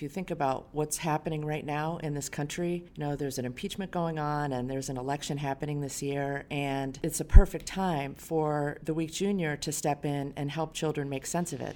you think about what's happening right now in this country, there's an impeachment going on and there's an election happening this year, and it's a perfect time for The Week Junior to step in and help children make sense of it.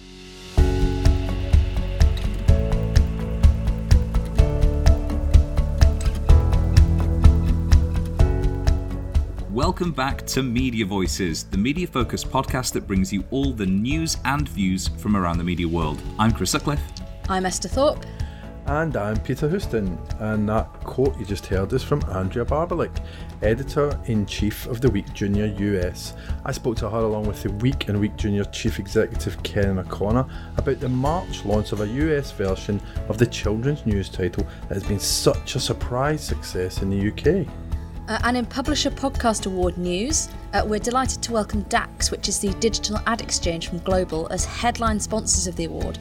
Welcome back to Media Voices, the media-focused podcast that brings you all the news and views from around the media world. I'm Chris Sutcliffe. I'm Esther Thorpe. And I'm Peter Houston. And that quote you just heard is from Andrea Barbelik, Editor-in-Chief of The Week Junior US. I spoke to her along with The Week and Week Junior Chief Executive Ken O'Connor about the March launch of a US version of the children's news title that has been such a surprise success in the UK. And in Publisher Podcast Award news, we're delighted to welcome DAX, which is the digital ad exchange from Global, as headline sponsors of the award.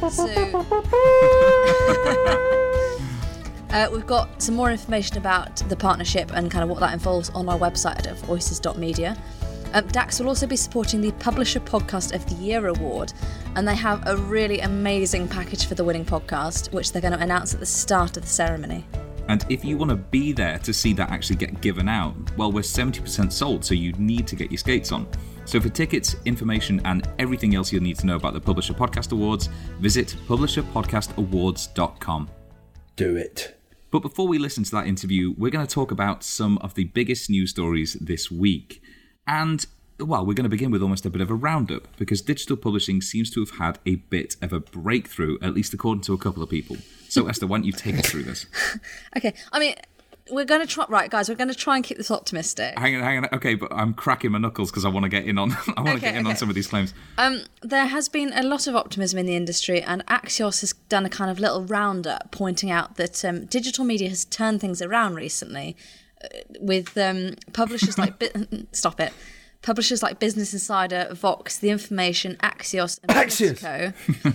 We've got some more information about the partnership and kind of what that involves on our website at voices.media. DAX will also be supporting the Publisher Podcast of the Year award, and they have a really amazing package for the winning podcast, which they're going to announce at the start of the ceremony. And if you want to be there to see that actually get given out, well, we're 70% sold, so you need to get your skates on. So for tickets, information, and everything else you'll need to know about the Publisher Podcast Awards, visit publisherpodcastawards.com. Do it. But before we listen to that interview, we're going to talk about some of the biggest news stories this week. And, well, we're going to begin with almost a bit of a roundup, because digital publishing seems to have had a bit of a breakthrough, at least according to a couple of people. So, Esther, why don't you take us through this? Okay, I mean, we're going to try... Right, guys, we're going to try and keep this optimistic. Hang on. Okay, but I'm cracking my knuckles because I want to get in on on some of these claims. There has been a lot of optimism in the industry, and Axios has done a kind of little roundup pointing out that digital media has turned things around recently with publishers like... Stop it. Publishers like Business Insider, Vox, The Information, Axios, and Politico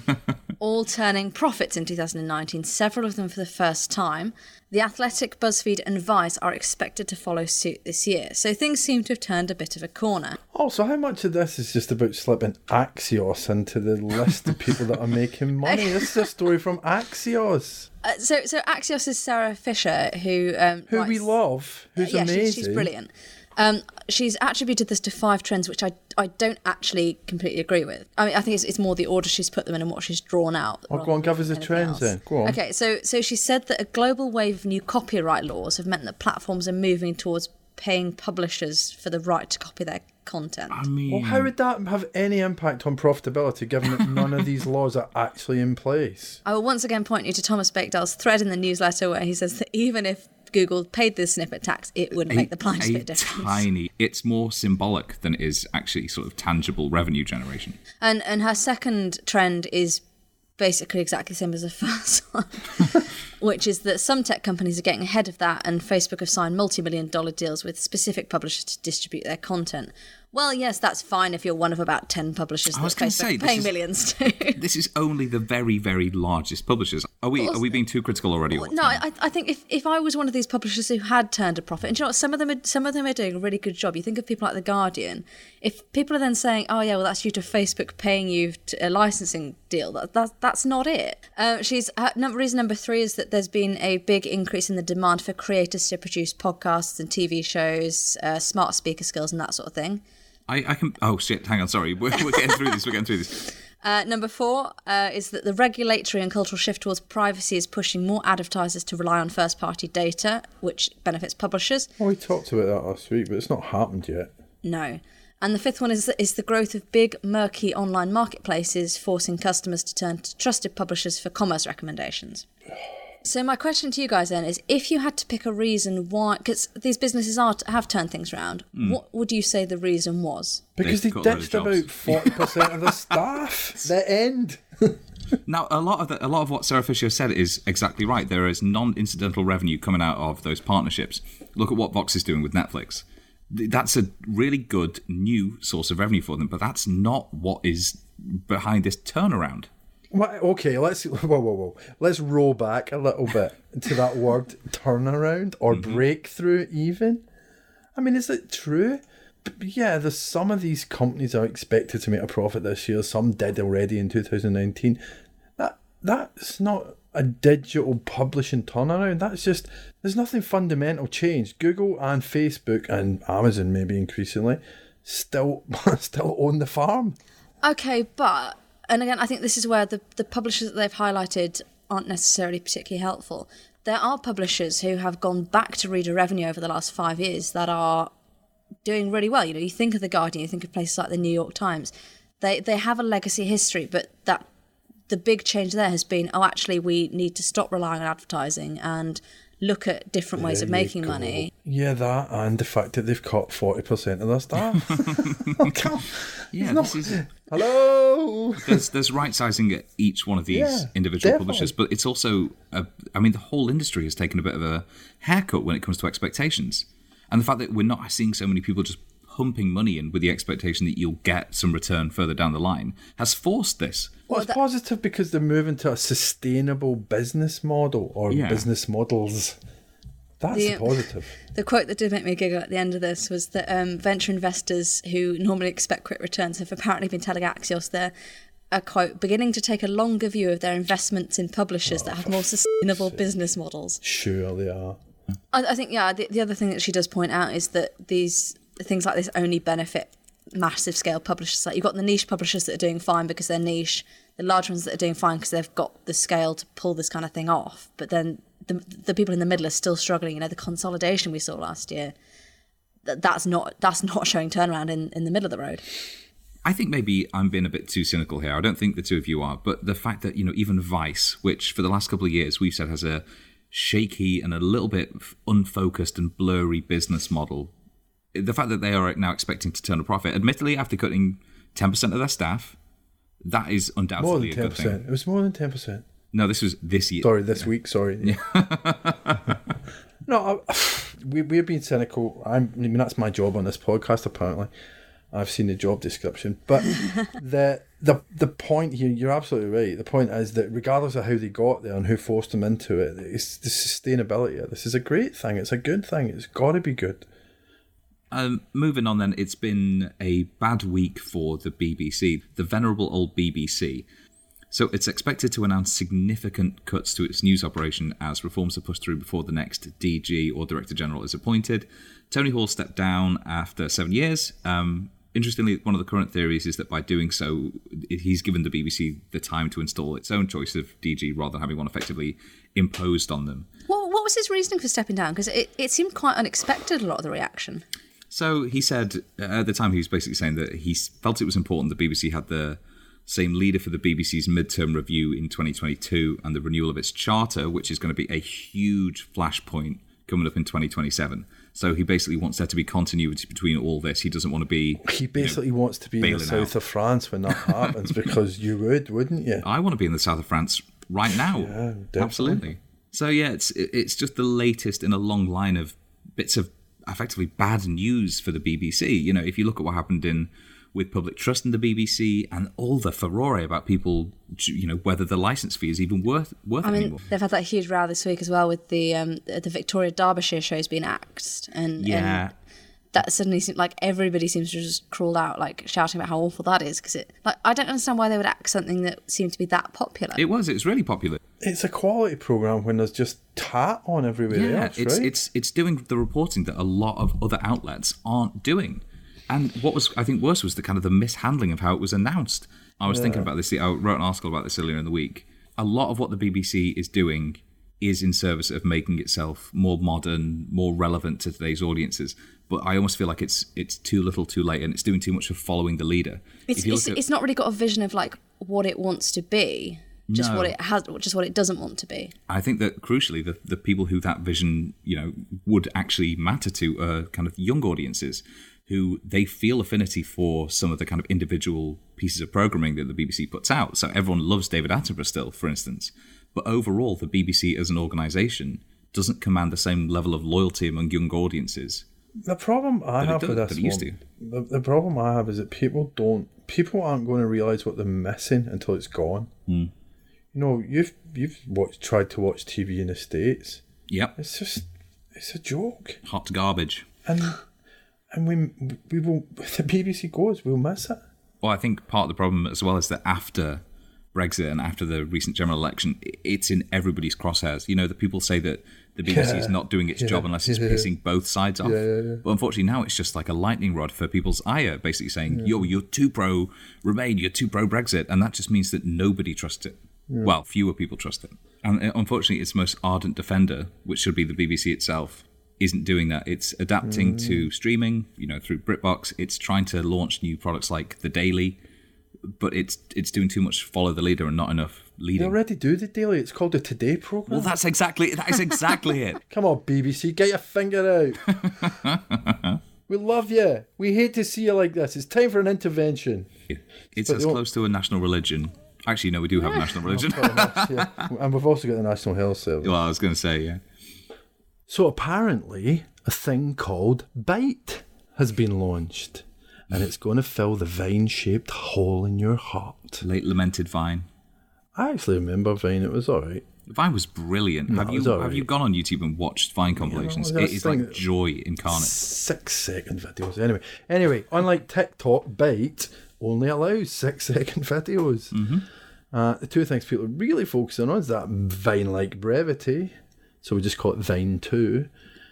all turning profits in 2019, several of them for the first time. The Athletic, BuzzFeed and Vice are expected to follow suit this year. So things seem to have turned a bit of a corner. Also, how much of this is just about slipping Axios into the list of people that are making money? This is a story from Axios. So Axios is Sarah Fisher, who we love, who's amazing. She's brilliant. She's attributed this to 5 trends, which I don't actually completely agree with. I mean, I think it's more the order she's put them in and what she's drawn out. Oh, go on, give us the trends then. Go on. Okay, so she said that a global wave of new copyright laws have meant that platforms are moving towards paying publishers for the right to copy their content. I mean... Well, how would that have any impact on profitability, given that none of these laws are actually in place? I will once again point you to Thomas Bakedale's thread in the newsletter where he says that even if Google paid the snippet tax, it wouldn't make the blind bit difference. It's more symbolic than it is actually sort of tangible revenue generation. And her second trend is basically exactly the same as the first one, which is that some tech companies are getting ahead of that, and Facebook have signed multi-million-dollar deals with specific publishers to distribute their content. Well, yes, that's fine if you're one of about 10 publishers that Facebook are paying millions to. This is only the very, very largest publishers. Are we being too critical already? No, I think if I was one of these publishers who had turned a profit, and you know what, some of them are doing a really good job. You think of people like The Guardian. If people are then saying, oh yeah, well that's due to Facebook paying you a licensing deal, that's not it. Reason number 3 is that there's been a big increase in the demand for creators to produce podcasts and TV shows, smart speaker skills and that sort of thing. I can... Oh, shit, hang on, sorry. We're getting through this. Number 4 is that the regulatory and cultural shift towards privacy is pushing more advertisers to rely on first-party data, which benefits publishers. Well, we talked about that last week, but it's not happened yet. No. And the 5th one is the growth of big, murky online marketplaces forcing customers to turn to trusted publishers for commerce recommendations. So my question to you guys then is, if you had to pick a reason why, because these businesses have turned things around, what would you say the reason was? Because they ditched about 40% of the staff. The end. Now, a lot of what Sarah Fisher said is exactly right. There is non-incidental revenue coming out of those partnerships. Look at what Vox is doing with Netflix. That's a really good new source of revenue for them, but that's not what is behind this turnaround. Well, okay, let's roll back a little bit to that word turnaround or breakthrough even. I mean, is it true? Yeah, there's some of these companies are expected to make a profit this year. Some did already in 2019. That's not a digital publishing turnaround. That's just, there's nothing fundamental changed. Google and Facebook and Amazon maybe increasingly still own the farm. Okay, but, and again, I think this is where the publishers that they've highlighted aren't necessarily particularly helpful. There are publishers who have gone back to reader revenue over the last 5 years that are doing really well. You know, you think of The Guardian, you think of places like the New York Times. They have a legacy history, but that the big change there has been, actually, we need to stop relying on advertising and look at different ways of making money. Yeah, that, and the fact that they've cut 40% of their staff. Yeah, this is... Hello. There's right sizing at each one of these individual publishers, but it's also, the whole industry has taken a bit of a haircut when it comes to expectations, and the fact that we're not seeing so many people just pumping money in with the expectation that you'll get some return further down the line has forced this. Well, it's positive because they're moving to a sustainable business model or business models. That's positive. The quote that did make me giggle at the end of this was that venture investors who normally expect quick returns have apparently been telling Axios they're, quote, beginning to take a longer view of their investments in publishers that have more sustainable business models. Sure they are. I think, the other thing that she does point out is that these things like this only benefit massive scale publishers. Like, you've got the niche publishers that are doing fine because they're niche, the large ones that are doing fine because they've got the scale to pull this kind of thing off. But then the people in the middle are still struggling. You know, the consolidation we saw last year, that's not showing turnaround in the middle of the road. I think maybe I'm being a bit too cynical here. I don't think the two of you are, but the fact that, you know, even Vice, which for the last couple of years we've said has a shaky and a little bit unfocused and blurry business model, the fact that they are now expecting to turn a profit, admittedly after cutting 10% of their staff, that is undoubtedly a good thing. It was more than 10%. No, this was this year. Sorry, this week, sorry. Yeah. No, we're being cynical. That's my job on this podcast, apparently. I've seen the job description. But the point here, you're absolutely right. The point is that regardless of how they got there and who forced them into it, it's the sustainability. This is a great thing. It's a good thing. It's got to be good. Moving on then, it's been a bad week for the BBC, the venerable old BBC. So it's expected to announce significant cuts to its news operation as reforms are pushed through before the next DG or Director General is appointed. Tony Hall stepped down after 7 years. Interestingly, one of the current theories is that by doing so, he's given the BBC the time to install its own choice of DG rather than having one effectively imposed on them. What was his reasoning for stepping down? Because it seemed quite unexpected, a lot of the reaction. So he said, at the time he was basically saying that he felt it was important the BBC had the same leader for the BBC's midterm review in 2022 and the renewal of its charter, which is going to be a huge flashpoint coming up in 2027. So he basically wants there to be continuity between all this. He doesn't want to be... He basically wants to be in the south of France when that happens, because you wouldn't you? I want to be in the south of France right now. Yeah, definitely. Absolutely. So yeah, it's just the latest in a long line of bits of effectively bad news for the BBC. You know, if you look at what happened with public trust in the BBC and all the furore about people, you know, whether the licence fee is even worth anymore. They've had that huge row this week as well with the Victoria Derbyshire shows being axed, and that suddenly seemed like everybody seems to have just crawled out, like shouting about how awful that is, because I don't understand why they would axe something that seemed to be that popular. It was really popular. It's a quality programme when there's just tat on everywhere else, right? It's doing the reporting that a lot of other outlets aren't doing. And what was, I think, worse was the mishandling of how it was announced. I was thinking about this. I wrote an article about this earlier in the week. A lot of what the BBC is doing is in service of making itself more modern, more relevant to today's audiences. But I almost feel like it's too little, too late, and it's doing too much of following the leader. It's not really got a vision of like what it wants to be. Just what it has, just what it doesn't want to be. I think that crucially, the people who that vision, you know, would actually matter to are kind of young audiences who they feel affinity for some of the kind of individual pieces of programming that the BBC puts out. So everyone loves David Attenborough still, for instance. But overall, the BBC as an organisation doesn't command the same level of loyalty among young audiences. The problem I have with this one, the problem I have is that people aren't going to realise what they're missing until it's gone. You know, you've tried to watch TV in the States. Yep. It's a joke. Hot garbage. And we will, if the BBC goes, we'll miss it. Well, I think part of the problem as well is that after Brexit and after the recent general election, it's in everybody's crosshairs. You know, the people say that the BBC is not doing its job unless it's pissing both sides off. But unfortunately now it's just like a lightning rod for people's ire, basically saying, you're too pro-Remain, you're too pro-Brexit. And that just means that nobody trusts it. Well, fewer people trust it. And unfortunately, its most ardent defender, which should be the BBC itself, isn't doing that. It's adapting to streaming, you know, through BritBox. It's trying to launch new products like The Daily, but it's doing too much follow the leader and not enough leading. They already do The Daily. It's called the Today programme. Well, that is exactly it. Come on, BBC, get your finger out. We love you. We hate to see you like this. It's time for an intervention. It's as close to a national religion. Actually, no, we do have a national religion. And we've also got the National Health Service. Well, I was going to say, yeah. So apparently, a thing called Byte has been launched. And it's going to fill the Vine-shaped hole in your heart. Late lamented Vine. I actually remember Vine. It was all right. Vine was brilliant. No, have you gone on YouTube and watched Vine compilations? It is like joy incarnate. 6-second videos. Anyway, unlike TikTok, Byte only allows 6-second videos. The two things people are really focusing on is that Vine-like brevity, so we just call it Vine 2,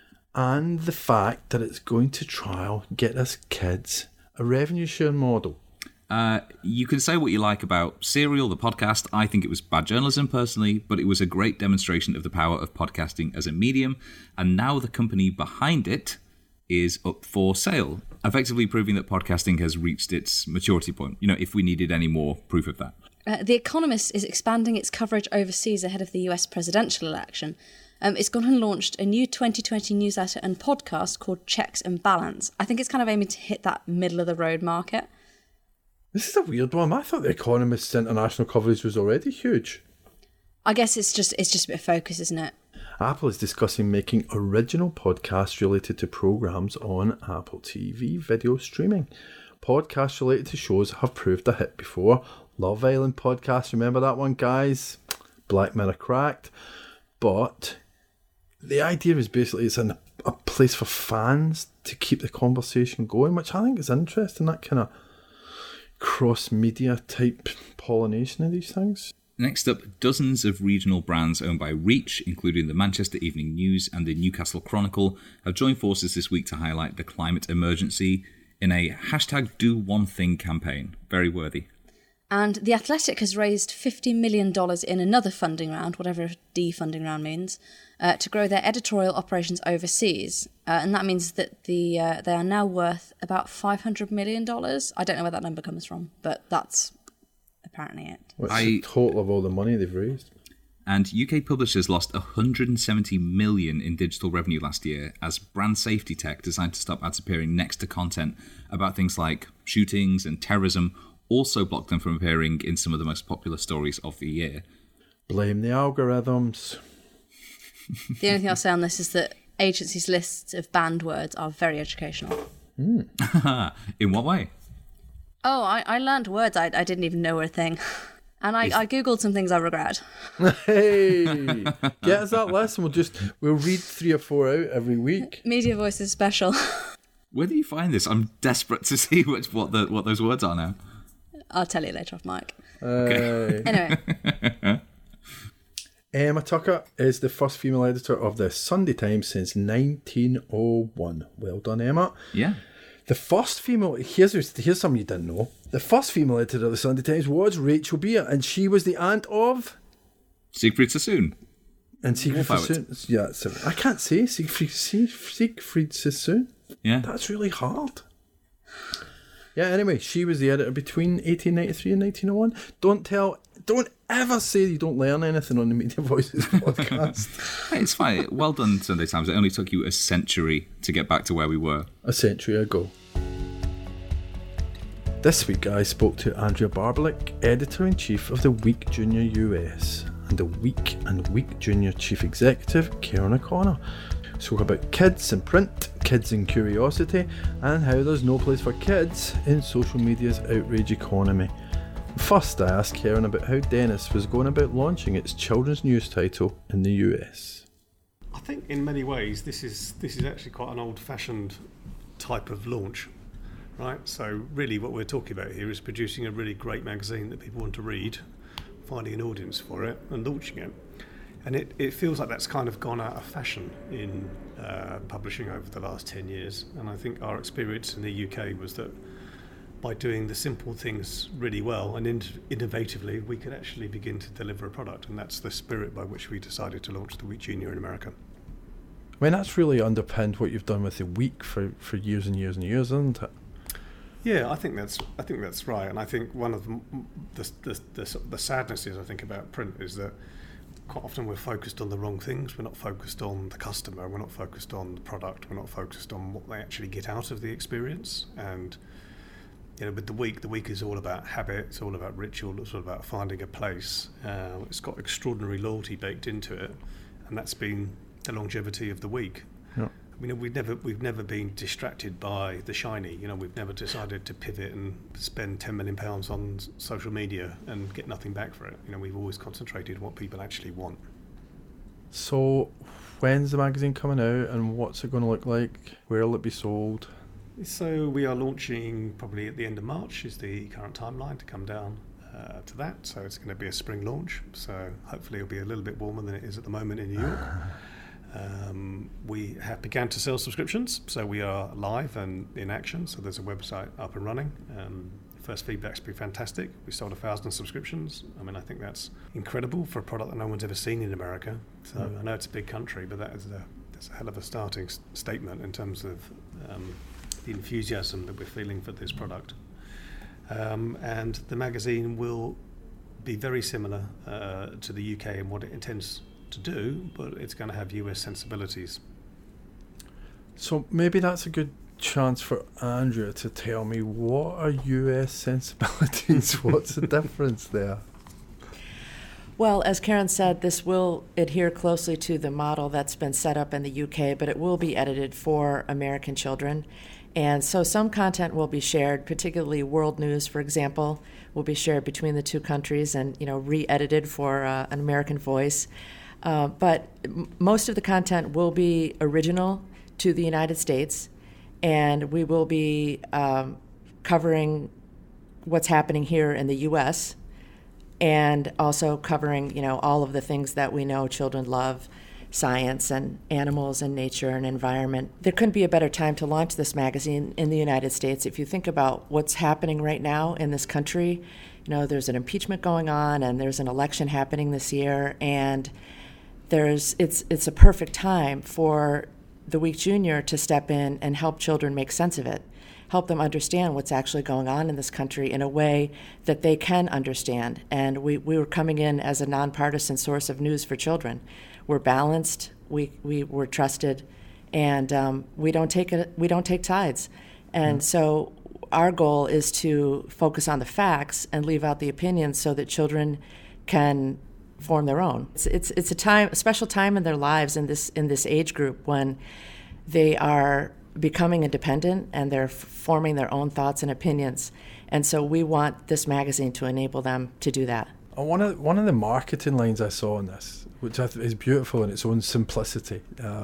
and the fact that it's going to get us kids a revenue share model. You can say what you like about Serial, the podcast. I think it was bad journalism personally, but it was a great demonstration of the power of podcasting as a medium, and now the company behind it is up for sale, effectively proving that podcasting has reached its maturity point, you know, if we needed any more proof of that. The Economist is expanding its coverage overseas ahead of the US presidential election. It's gone and launched a new 2020 newsletter and podcast called Checks and Balance. I think it's kind of aiming to hit that middle-of-the-road market. This is a weird one. I thought The Economist's international coverage was already huge. I guess it's just a bit of focus, isn't it? Apple is discussing making original podcasts related to programs on Apple TV video streaming. Podcasts related to shows have proved a hit before. Love Island podcast, remember that one, guys? Black Mirror Cracked. But the idea is basically it's a place for fans to keep the conversation going, which I think is interesting, that kind of cross-media type pollination of these things. Next up, dozens of regional brands owned by Reach, including the Manchester Evening News and the Newcastle Chronicle, have joined forces this week to highlight the climate emergency in a #DoOneThing campaign. Very worthy. And The Athletic has raised $50 million in another funding round, whatever defunding round means, to grow their editorial operations overseas. And that means that they are now worth about $500 million. I don't know where that number comes from, but that's apparently it. What's the total of all the money they've raised? And UK publishers lost $170 million in digital revenue last year as brand safety tech designed to stop ads appearing next to content about things like shootings and terrorism also blocked them from appearing in some of the most popular stories of the year. Blame the algorithms. The only thing I'll say on this is that agencies' lists of banned words are very educational. In what way? Oh, I learned words I didn't even know were a thing. And I Googled some things I regret. Hey, get us that list and we'll read 3 or 4 out every week. Media Voices special. Where do you find this? I'm desperate to see what those words are now. I'll tell you later off mic. Okay. Anyway. Emma Tucker is the first female editor of the Sunday Times since 1901. Well done, Emma. Yeah. The first female, here's something you didn't know. The first female editor of the Sunday Times was Rachel Beer, and she was the aunt of Siegfried Sassoon. And Siegfried Sassoon. Yeah, I can't say Siegfried Sassoon. Yeah. That's really hard. Yeah, anyway, she was the editor between 1893 and 1901. Don't ever say you don't learn anything on the Media Voices podcast. Hey, it's fine. Well done, Sunday Times. It only took you a century to get back to where we were. A century ago. This week I spoke to Andrea Barbalich, Editor-in-Chief of the Week Junior US, and the Week and Week Junior Chief Executive, Karen O'Connor. Spoke about kids in print, kids in curiosity, and how there's no place for kids in social media's outrage economy. First, I asked Karen about how Dennis was going about launching its children's news title in the US. I think in many ways this is actually quite an old-fashioned type of launch, right? So really what we're talking about here is producing a really great magazine that people want to read finding an audience for it and launching it. And it feels like that's kind of gone out of fashion in publishing over the last 10 years. And I think our experience in the UK was that by doing the simple things really well and innovatively, we could actually begin to deliver a product. And that's the spirit by which we decided to launch the Week Junior in America. I mean, that's really underpinned what you've done with the Week for years and years and years, isn't it? Yeah, I think that's right. And I think one of the sadnesses I think about print is that quite often we're focused on the wrong things. We're not focused on the customer. We're not focused on the product. We're not focused on what they actually get out of the experience. And with the Week is all about habit. It's all about ritual. It's all about finding a place. It's got extraordinary loyalty baked into it, and that's been the longevity of the Week. Yeah. We've never been distracted by the shiny. We've never decided to pivot and spend £10 million on social media and get nothing back for it. We've always concentrated on what people actually want. So, when's the magazine coming out, and what's it going to look like? Where will it be sold? So we are launching probably at the end of March is the current timeline to come down to that. So it's going to be a spring launch. So hopefully it'll be a little bit warmer than it is at the moment in New York. We have began to sell subscriptions, so we are live and in action. So there's a website up and running. First feedback's been fantastic. We sold 1,000 subscriptions. I think that's incredible for a product that no one's ever seen in America. So I know it's a big country, but that's a hell of a starting statement in terms of the enthusiasm that we're feeling for this product. And the magazine will be very similar to the UK in what it intends to do, but it's going to have US sensibilities. So maybe that's a good chance for Andrea to tell me, what are US sensibilities? What's the difference there? Well, as Karen said, this will adhere closely to the model that's been set up in the UK, but it will be edited for American children. And so some content will be shared, particularly world news, for example, will be shared between the two countries and, re-edited for an American voice. But most of the content will be original to the United States, and we will be covering what's happening here in the U.S., and also covering, all of the things that we know children love, science and animals and nature and environment. There couldn't be a better time to launch this magazine in the United States. If you think about what's happening right now in this country, there's an impeachment going on and there's an election happening this year, and it's a perfect time for the Week Junior to step in and help children make sense of it, help them understand what's actually going on in this country in a way that they can understand. And we were coming in as a nonpartisan source of news for children. We're balanced, we're trusted, and we don't take sides. And so our goal is to focus on the facts and leave out the opinions so that children can form their own. It's a special time in their lives in this age group when they are becoming independent and they're forming their own thoughts and opinions. And so we want this magazine to enable them to do that. One of the marketing lines I saw in this, which I think is beautiful in its own simplicity,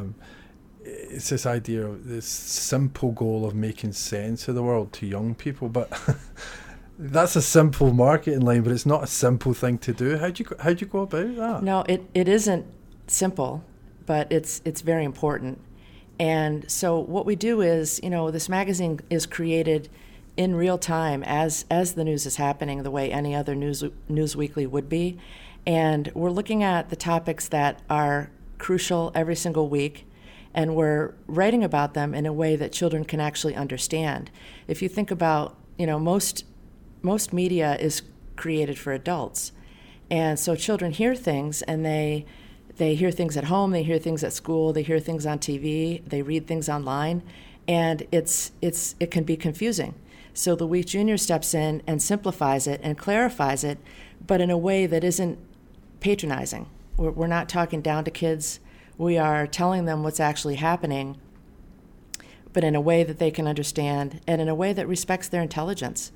it's this idea of this simple goal of making sense of the world to young people. But that's a simple marketing line, but it's not a simple thing to do. How'd you go about that? No, it isn't simple, but it's very important. And so what we do is, this magazine is created in real time as the news is happening, the way any other news weekly would be. And we're looking at the topics that are crucial every single week, and we're writing about them in a way that children can actually understand. If you think about, most media is created for adults. And so children hear things, and they hear things at home, they hear things at school, they hear things on TV, they read things online, and it can be confusing. So the Week Junior steps in and simplifies it and clarifies it, but in a way that isn't patronizing. We're not talking down to kids. We are telling them what's actually happening, but in a way that they can understand and in a way that respects their intelligence.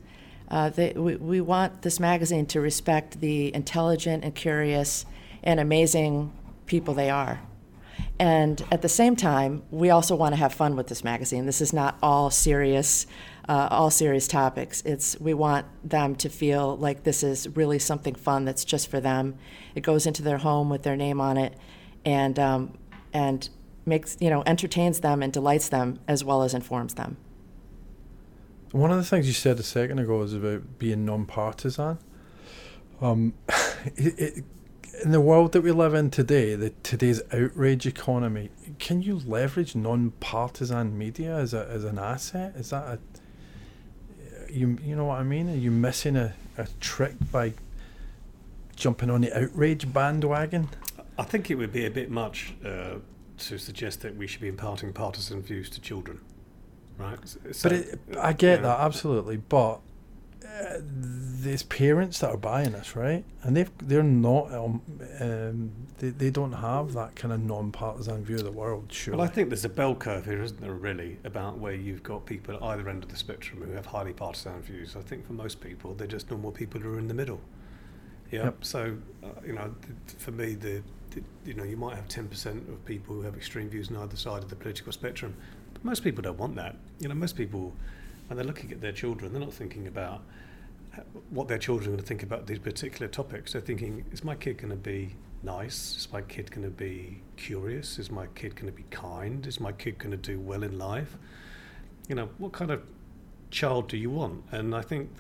We want this magazine to respect the intelligent and curious and amazing people they are. And at the same time, we also want to have fun with this magazine. This is not all serious all serious topics. We want them to feel like this is really something fun that's just for them. It goes into their home with their name on it, and makes, entertains them and delights them as well as informs them. One of the things you said a second ago is about being non-partisan. In the world that we live in today, today's outrage economy, can you leverage non-partisan media as an asset? Is that you know what I mean? Are you missing a trick by jumping on the outrage bandwagon? I think it would be a bit much to suggest that we should be imparting partisan views to children, right? So, but I get that, absolutely, but there's parents that are buying this, right? And they're not they don't have that kind of non-partisan view of the world, sure. Well, I think there's a bell curve here, isn't there, really, about where you've got people at either end of the spectrum who have highly partisan views. I think for most people, they're just normal people who are in the middle. Yeah. Yep. So, for me, you might have 10% of people who have extreme views on either side of the political spectrum, but most people don't want that. Most people, when they're looking at their children, they're not thinking about what their children are going to think about these particular topics. They're thinking, is my kid going to be nice? Is my kid going to be curious? Is my kid going to be kind? Is my kid going to do well in life? What kind of child do you want? And I think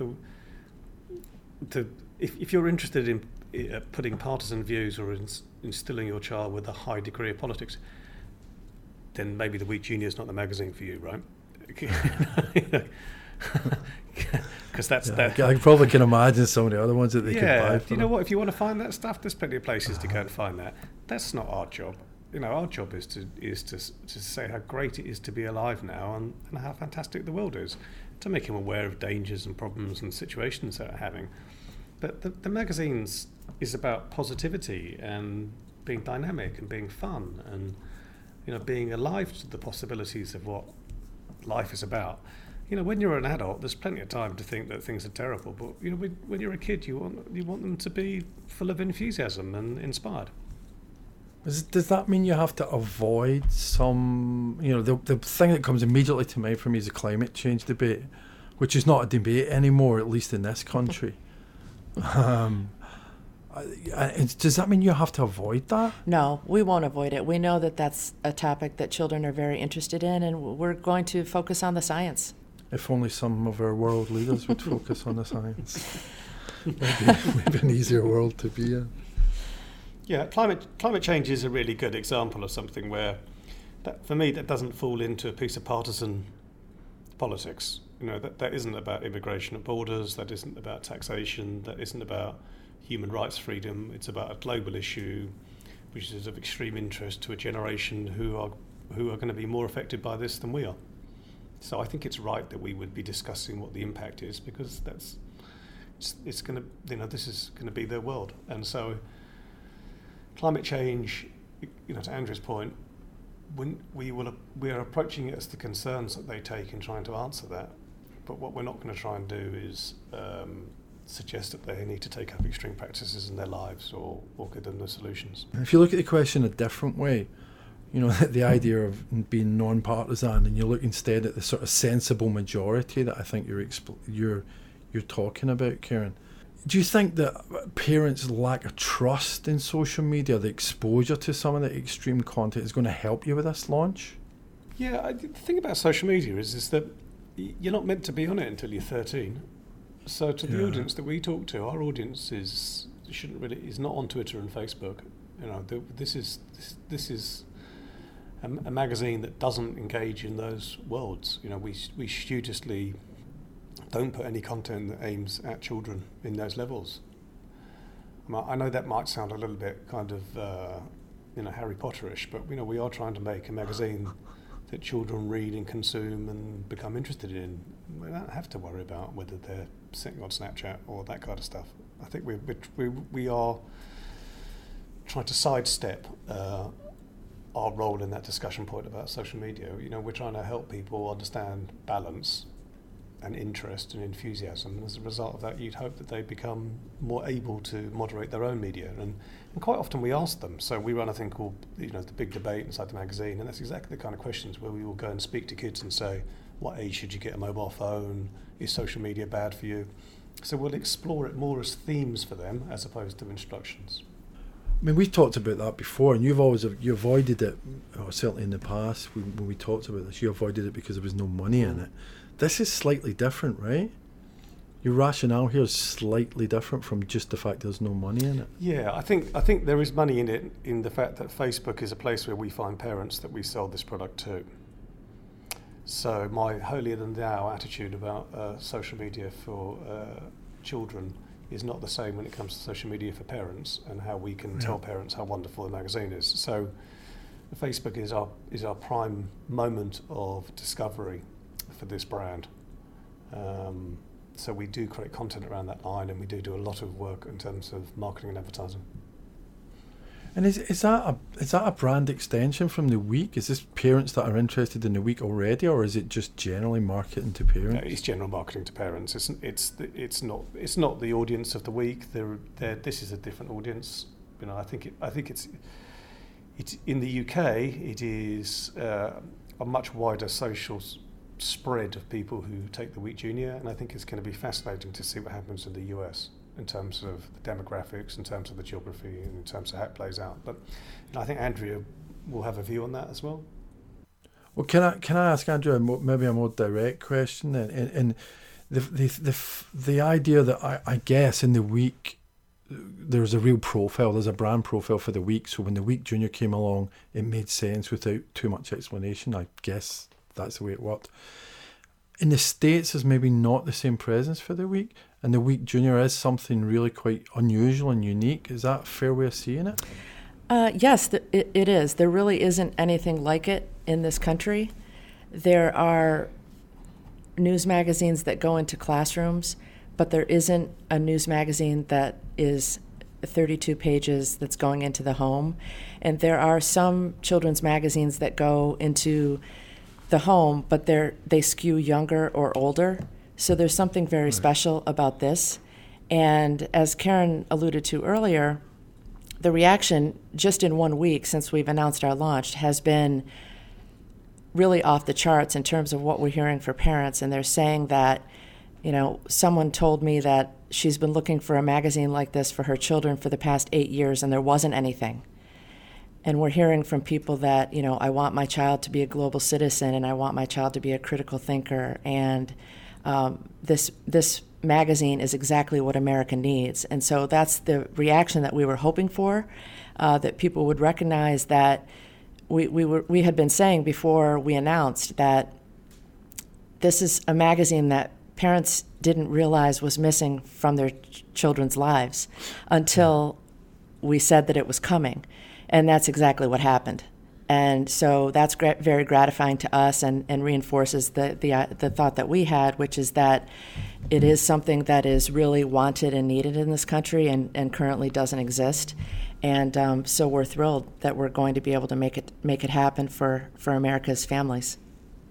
if you're interested in putting partisan views or instilling your child with a high degree of politics, then maybe The Week Junior is not the magazine for you, right? Because I probably can imagine some of the other ones that they could buy. You know what? If you want to find that stuff, there's plenty of places to go and find that. That's not our job. Our job is to say how great it is to be alive now and how fantastic the world is, to make him aware of dangers and problems and situations that are having. But the magazines is about positivity and being dynamic and being fun and being alive to the possibilities of what life is about. When you're an adult, there's plenty of time to think that things are terrible. But when you're a kid, you want them to be full of enthusiasm and inspired. Does that mean you have to avoid some? The thing that comes immediately to mind for me is the climate change debate, which is not a debate anymore, at least in this country. Does that mean you have to avoid that? No, we won't avoid it. We know that that's a topic that children are very interested in, and we're going to focus on the science. If only some of our world leaders would focus on the science. Maybe an easier world to be in. Yeah, climate change is a really good example of something where, for me, that doesn't fall into a piece of partisan politics. That isn't about immigration at borders, that isn't about taxation, that isn't about human rights freedom. It's about a global issue which is of extreme interest to a generation who are going to be more affected by this than we are. So I think it's right that we would be discussing what the impact is, because it's going to, this is going to be their world. And so climate change, to Andrew's point, when we are approaching it as the concerns that they take in trying to answer that. But what we're not going to try and do is suggest that they need to take up extreme practices in their lives or give them the solutions. If you look at the question a different way, the idea of being non-partisan, and you look instead at the sort of sensible majority that I think you're talking about, Karen. Do you think that parents lack a trust in social media, the exposure to some of the extreme content is going to help you with this launch? Yeah, the thing about social media is that you're not meant to be on it until you're 13. So to the audience that we talk to, our audience is not on Twitter and Facebook. This is a magazine that doesn't engage in those worlds. We studiously don't put any content that aims at children in those levels. I know that might sound a little bit kind of Harry Potterish, but we are trying to make a magazine that children read and consume and become interested in. We don't have to worry about whether they're sitting on Snapchat or that kind of stuff. I think we are trying to sidestep our role in that discussion point about social media. We're trying to help people understand balance and interest and enthusiasm, and as a result of that, you'd hope that they become more able to moderate their own media. And quite often we ask them. So we run a thing called the Big Debate inside the magazine, and that's exactly the kind of questions where we will go and speak to kids and say, what age should you get a mobile phone, is social media bad for you? So we'll explore it more as themes for them as opposed to instructions. I mean, we've talked about that before, and you avoided it, or certainly in the past when we talked about this, you avoided it because there was no money in it. This is slightly different, right? Your rationale here is slightly different from just the fact there's no money in it. Yeah, I think there is money in it, in the fact that Facebook is a place where we find parents that we sell this product to. So my holier-than-thou attitude about social media for children is not the same when it comes to social media for parents, and how we can tell parents how wonderful the magazine is. So Facebook is our prime moment of discovery for this brand. So we do create content around that line, and we do a lot of work in terms of marketing and advertising. And is that a brand extension from The Week? Is this parents that are interested in The Week already, or is it just generally marketing to parents? No, it's general marketing to parents. It's not the audience of The Week. This is a different audience. You know, I think it's in the UK. It is a much wider social spread of people who take The Week Junior, and I think it's going to be fascinating to see what happens in the US in terms of the demographics, in terms of the geography, and in terms of how it plays out. But I think Andrea will have a view on that as well. Well, can I ask Andrea maybe a more direct question then? And the idea that I guess in The Week there's a real profile, there's a brand profile for The Week. So when The Week Junior came along, it made sense without too much explanation. I guess that's the way it worked. In the States, there's maybe not the same presence for The Week, and The Week Junior is something really quite unusual and unique. Is that a fair way of seeing it? Yes, it is. There really isn't anything like it in this country. There are news magazines that go into classrooms, but there isn't a news magazine that is 32 pages that's going into the home. And there are some children's magazines that go into the home, but they skew younger or older. So there's something very special about this. And as Karen alluded to earlier, the reaction just in 1 week since we've announced our launch has been really off the charts in terms of what we're hearing for parents. And they're saying that, you know, someone told me that she's been looking for a magazine like this for her children for the past 8 years, and there wasn't anything. And we're hearing from people that, you know, I want my child to be a global citizen, and I want my child to be a critical thinker. And this magazine is exactly what America needs. And so that's the reaction that we were hoping for, that people would recognize that we had been saying before we announced that this is a magazine that parents didn't realize was missing from their children's lives until we said that it was coming. And that's exactly what happened. And so that's very gratifying to us, and reinforces the thought that we had, which is that it is something that is really wanted and needed in this country, and currently doesn't exist. And so we're thrilled that we're going to be able to make it happen for America's families.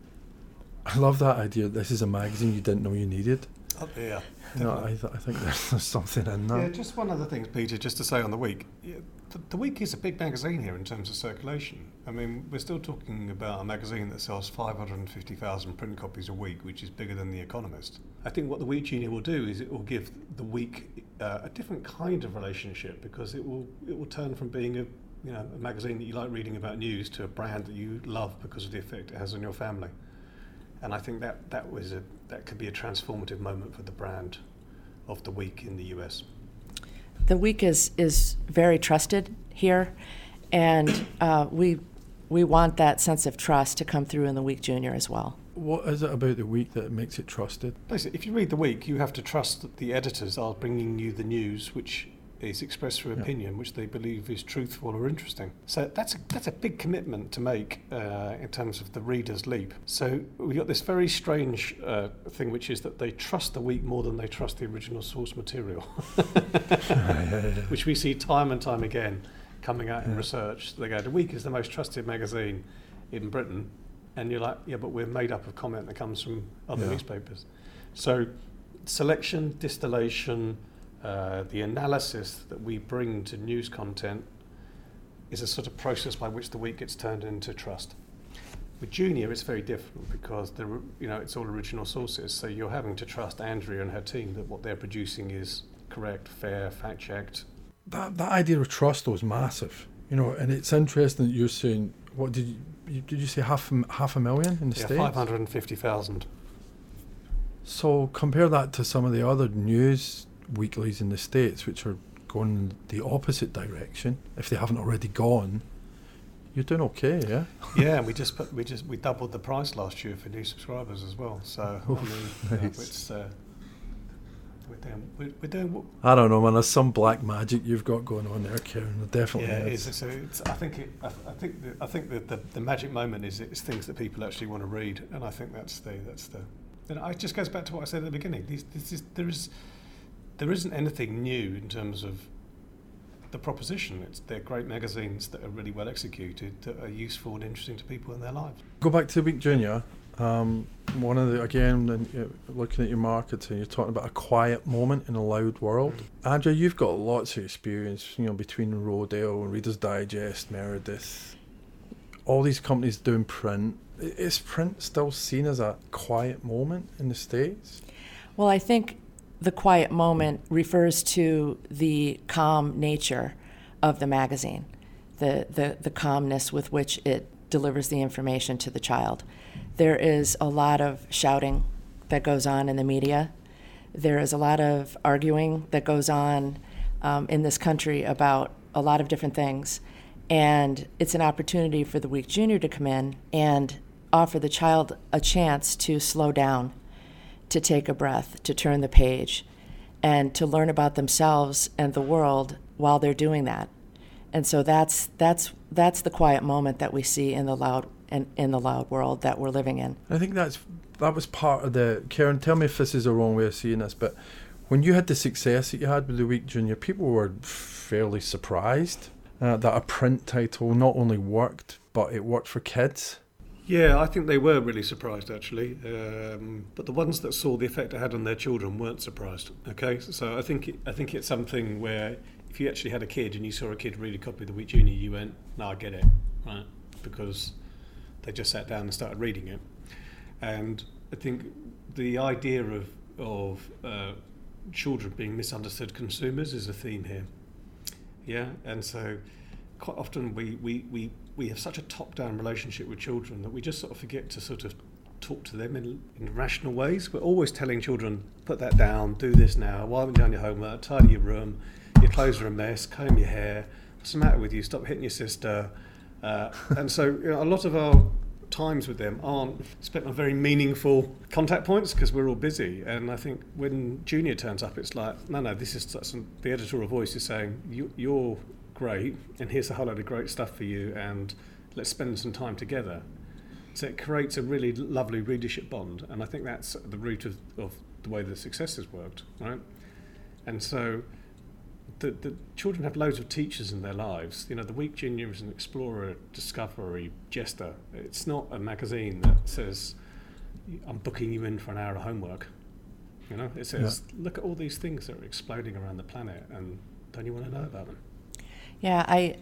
I love that idea. This is a magazine you didn't know you needed. Oh, yeah. You know, I think there's something in that. Yeah, just one other thing, Peter, just to say on The Week. Yeah, the Week is a big magazine here in terms of circulation. I mean, we're still talking about a magazine that sells 550,000 print copies a week, which is bigger than The Economist. I think what The Week Junior will do is it will give The Week a different kind of relationship, because it will turn from being a magazine that you like reading about news to a brand that you love because of the effect it has on your family. And I think that could be a transformative moment for the brand of The Week in the US. The Week is very trusted here, and we want that sense of trust to come through in The Week Junior as well. What is it about The Week that makes it trusted? Basically, if you read The Week, you have to trust that the editors are bringing you the news which is expressed through opinion, which they believe is truthful or interesting. So that's a big commitment to make in terms of the reader's leap. So we've got this very strange thing, which is that they trust The Week more than they trust the original source material, which we see time and time again coming out in research. They go, The Week is the most trusted magazine in Britain, and you're like, yeah, but we're made up of comment that comes from other newspapers. So selection, distillation, the analysis that we bring to news content is a sort of process by which The Week gets turned into trust. With Junior, it's very different because it's all original sources. So you're having to trust Andrea and her team that what they're producing is correct, fair, fact-checked. That idea of trust though is massive, and it's interesting that you're saying, what did you say, half a million in the States? 550,000. So compare that to some of the other news weeklies in the States, which are going the opposite direction. If they haven't already gone, you're doing okay, yeah? Yeah, and we doubled the price last year for new subscribers as well. So nice. we're doing. I don't know, man. There's some black magic you've got going on there, Kieran. There definitely is. Yeah, it is. So I think the magic moment is it's things that people actually want to read, and I think that's the. It just goes back to what I said at the beginning. There isn't anything new in terms of the proposition. They're great magazines that are really well executed, that are useful and interesting to people in their lives. Go back to the Week Junior. One of the, again, looking at your marketing, you're talking about a quiet moment in a loud world. Andrea, you've got lots of experience, between Rodale, Reader's Digest, Meredith, all these companies doing print. Is print still seen as a quiet moment in the States? Well, I think the quiet moment refers to the calm nature of the magazine, the calmness with which it delivers the information to the child. There is a lot of shouting that goes on in the media. There is a lot of arguing that goes on in this country about a lot of different things. And it's an opportunity for the Week Junior to come in and offer the child a chance to slow down, to take a breath, to turn the page, and to learn about themselves and the world while they're doing that. And so that's the quiet moment that we see in the loud world that we're living in. I think that was part of the, Karen, tell me if this is a wrong way of seeing this, but when you had the success that you had with the Week Junior, people were fairly surprised that a print title not only worked, but it worked for kids. Yeah, I think they were really surprised, actually. But the ones that saw the effect it had on their children weren't surprised. Okay, so I think it's something where if you actually had a kid and you saw a kid read a copy of the Week Junior, you went, "No, I get it," right? Because they just sat down and started reading it. And I think the idea of children being misunderstood consumers is a theme here. Yeah, and so quite often we have such a top-down relationship with children that we just sort of forget to sort of talk to them in rational ways. We're always telling children, put that down, do this now, why haven't you done your homework, tidy your room, your clothes are a mess, comb your hair, what's the matter with you, stop hitting your sister. And so a lot of our times with them aren't spent on very meaningful contact points because we're all busy. And I think when Junior turns up, it's like, no, this is the editorial voice is saying, you're great, and here's a whole load of great stuff for you, and let's spend some time together. So it creates a really lovely readership bond, and I think that's the root of the way the success has worked, right? And so the children have loads of teachers in their lives. The Week Junior is an explorer, discovery, jester. It's not a magazine that says, I'm booking you in for an hour of homework. It says, Look at all these things that are exploding around the planet, and don't you want to know about them? Yeah,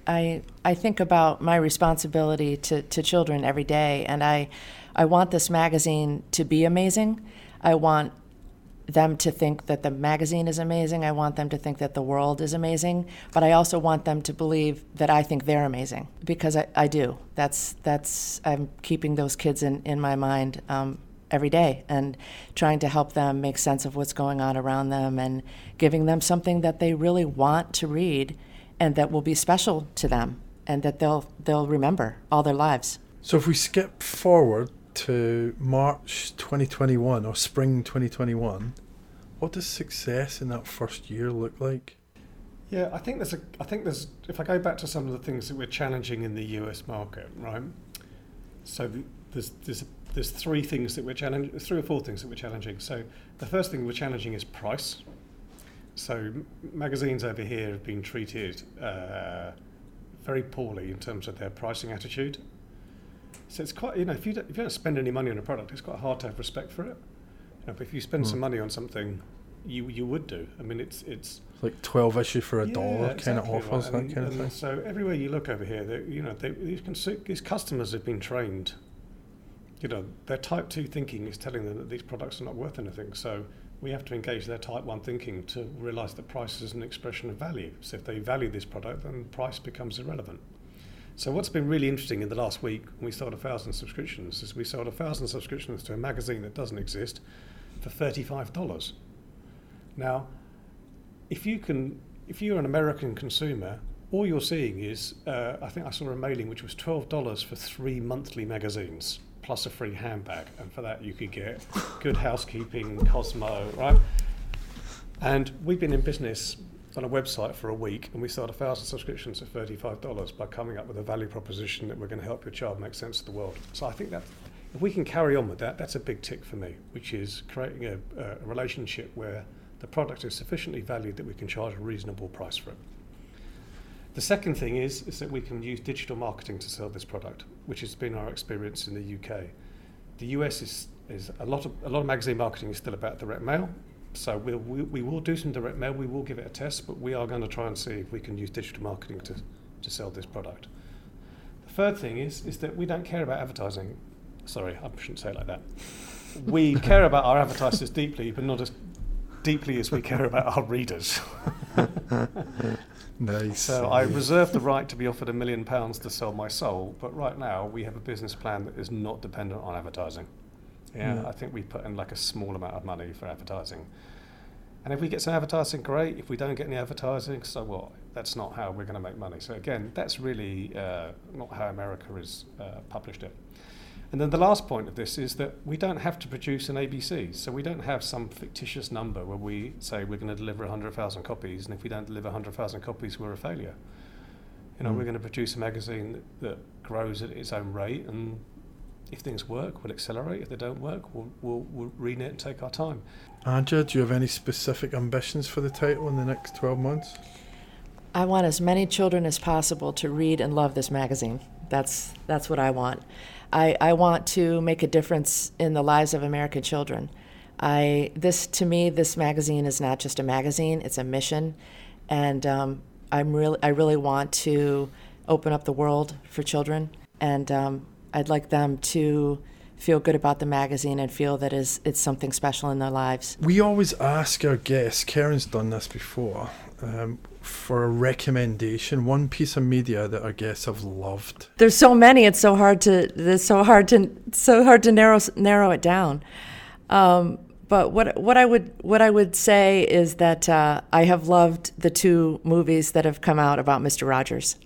I think about my responsibility to children every day, and I want this magazine to be amazing. I want them to think that the magazine is amazing. I want them to think that the world is amazing, but I also want them to believe that I think they're amazing, because I do. That's I'm keeping those kids in my mind every day and trying to help them make sense of what's going on around them and giving them something that they really want to read and that will be special to them and that they'll remember all their lives. So if we skip forward to March 2021 or spring 2021, what does success in that first year look like? Yeah, I think there's if I go back to some of the things that we're challenging in the US market, right? So there's three things that we're challenging, 3 or 4 things that we're challenging. So the first thing we're challenging is price. So magazines over here have been treated very poorly in terms of their pricing attitude. So it's quite, if you don't spend any money on a product, it's quite hard to have respect for it. But if you spend some money on something, you would do. I mean, it's like 12 issue for $1 exactly kind of offers, right. that kind of thing. So everywhere you look over here, these customers have been trained their type 2 thinking is telling them that these products are not worth anything. So we have to engage their type 1 thinking to realise that price is an expression of value. So if they value this product, then price becomes irrelevant. So what's been really interesting in the last week, when we sold 1,000 subscriptions, is we sold 1,000 subscriptions to a magazine that doesn't exist for $35. Now, if you're an American consumer, all you're seeing is, I think I saw a mailing which was $12 for 3 monthly magazines, plus a free handbag. And for that you could get Good Housekeeping, Cosmo, right? And we've been in business on a website for a week, and we sold 1,000 subscriptions at $35 by coming up with a value proposition that we're going to help your child make sense of the world. So I think that if we can carry on with that, that's a big tick for me, which is creating a relationship where the product is sufficiently valued that we can charge a reasonable price for it. The second thing is that we can use digital marketing to sell this product, which has been our experience in the UK. The US is a lot of magazine marketing is still about direct mail. So we will do some direct mail, we will give it a test, but we are going to try and see if we can use digital marketing to sell this product. The third thing is that we don't care about advertising. Sorry, I shouldn't say it like that. We care about our advertisers deeply, but not as deeply as we care about our readers. Nice. So I reserve the right to be offered £1 million to sell my soul, but right now we have a business plan that is not dependent on advertising. I think we put in like a small amount of money for advertising. And if we get some advertising, great. If we don't get any advertising, so what? That's not how we're going to make money. So again, that's really not how America has published it. And then the last point of this is that we don't have to produce an ABC. So we don't have some fictitious number where we say we're going to deliver 100,000 copies, and if we don't deliver 100,000 copies, we're a failure. We're going to produce a magazine that grows at its own rate, and if things work, we'll accelerate. If they don't work, we'll read it and take our time. Anja, do you have any specific ambitions for the title in the next 12 months? I want as many children as possible to read and love this magazine. That's what I want. I want to make a difference in the lives of American children. To me, this magazine is not just a magazine; it's a mission, and I really want to open up the world for children, and I'd like them to feel good about the magazine and feel that it's something special in their lives. We always ask our guests, Karen's done this before, for a recommendation, one piece of media that our guests have loved. There's so many; it's so hard to narrow it down. But what I would say is that I have loved the 2 movies that have come out about Mr. Rogers.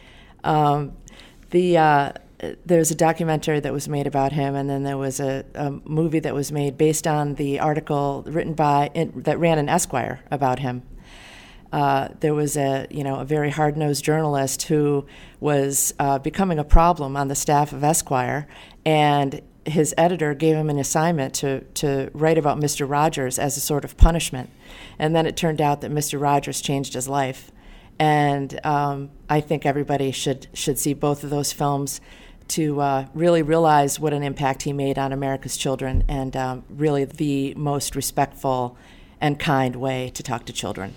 There's a documentary that was made about him, and then there was a movie that was made based on the article that ran in Esquire about him. There was a very hard-nosed journalist who was becoming a problem on the staff of Esquire, and his editor gave him an assignment to write about Mr. Rogers as a sort of punishment. And then it turned out that Mr. Rogers changed his life. And I think everybody should see both of those films to really realize what an impact he made on America's children, and really the most respectful and kind way to talk to children.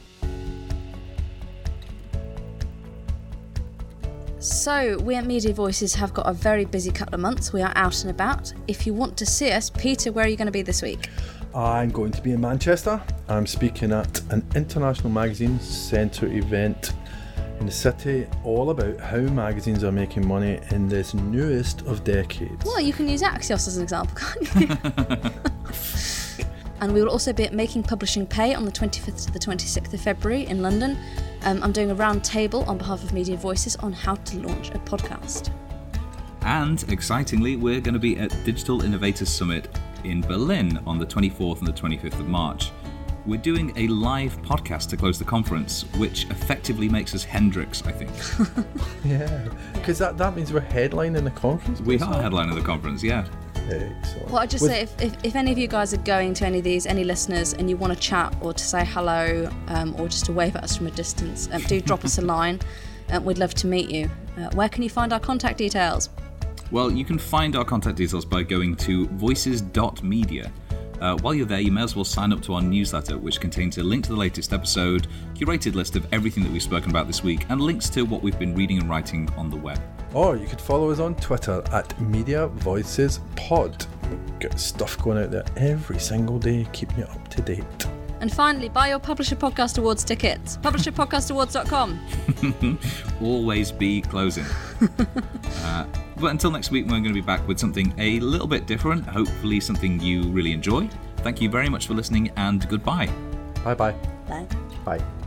So, we at Media Voices have got a very busy couple of months. We are out and about. If you want to see us, Peter, where are you going to be this week? I'm going to be in Manchester. I'm speaking at an International Magazine Centre event in the city, all about how magazines are making money in this newest of decades. Well, you can use Axios as an example, can't you? And we will also be at Making Publishing Pay on the 25th to the 26th of February in London. I'm doing a round table on behalf of Media Voices on how to launch a podcast. And excitingly, we're going to be at Digital Innovators Summit in Berlin on the 24th and the 25th of March. We're doing a live podcast to close the conference, which effectively makes us Hendrix, I think. Yeah, because that means we're headlining the conference. We are headlining the conference, yeah. Excellent. Well, I'd just say if any of you guys are going to any of these, any listeners, and you want to chat or to say hello or just to wave at us from a distance, do drop us a line. We'd love to meet you. Where can you find our contact details? Well, you can find our contact details by going to voices.media. While you're there, you may as well sign up to our newsletter, which contains a link to the latest episode, curated list of everything that we've spoken about this week, and links to what we've been reading and writing on the web. Or you could follow us on Twitter at Media Voices Pod. We've got stuff going out there every single day, keeping you up to date. And finally, buy your Publisher Podcast Awards tickets. PublisherPodcastAwards.com. Always be closing. But until next week, we're going to be back with something a little bit different. Hopefully something you really enjoy. Thank you very much for listening, and goodbye. Bye-bye. Bye. Bye.